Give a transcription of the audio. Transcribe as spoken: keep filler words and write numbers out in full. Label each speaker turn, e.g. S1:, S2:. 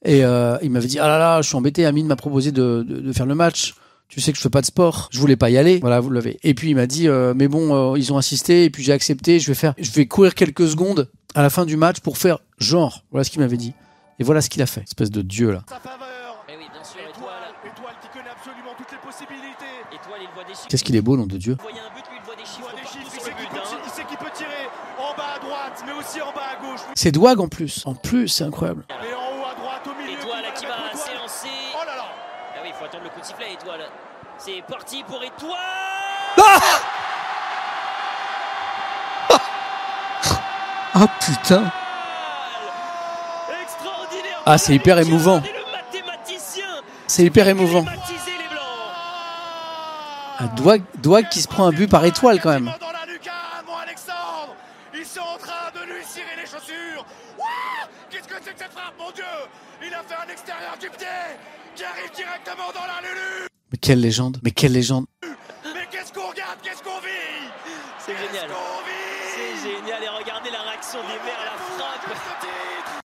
S1: Et euh, il m'avait dit ah là là, je suis embêté. Amine m'a proposé de, de, de faire le match. Tu sais que je fais pas de sport. Je voulais pas y aller. Voilà, vous l'avez. Et puis il m'a dit euh, mais bon, euh, ils ont insisté et puis j'ai accepté. Je vais faire, je vais courir quelques secondes à la fin du match pour faire genre. Voilà ce qu'il m'avait dit. Et voilà ce qu'il a fait. Espèce de dieu là.
S2: Eh oui, bien sûr, Étoile.
S3: Étoile qui connaît absolument toutes les possibilités.
S2: Étoile, il voit des chiffres.
S1: Qu'est-ce qu'il est beau, nom de Dieu.
S2: Il voit un but, lui, il voit des
S3: Il
S2: chiffres.
S3: voit des
S2: partout
S3: chiffres, il
S2: sur
S3: sait
S2: le
S3: qu'il
S2: but,
S3: peut,
S2: hein.
S3: il sait qu'il peut tirer en bas à droite, mais aussi en bas à gauche.
S1: C'est Douag en plus. En plus, c'est incroyable.
S3: Et en haut à droite, au milieu.
S2: Étoile
S3: qui
S2: qui
S3: la
S2: va
S3: mettre, Étoile.
S2: s'élancer.
S3: Oh là là.
S2: Ah oui, il faut attendre le coup de sifflet, Étoile. C'est parti pour Étoile.
S1: Ah Ah putain.
S2: Extraordinaire.
S1: Ah, c'est hyper émouvant.
S2: Et le mathématicien.
S1: C'est hyper émouvant.
S2: Baptisé les Blancs.
S1: Ah, Douag, Douag qui se prend un but par Étoile quand même.
S3: Dans la lucarne, mon Alexandre. Ils sont en train de lui cirer les chaussures. Ouah, qu'est-ce que c'est que cette frappe, mon Dieu. Il a fait un extérieur du pied qui arrive directement dans la lulu.
S1: Mais quelle légende. Mais quelle légende.
S3: Mais qu'est-ce qu'on regarde, qu'est-ce qu'on vit.
S2: C'est génial.
S3: Qu'est-ce qu'on vit.
S2: C'est génial. Et regardez la réaction des Verts à la frappe.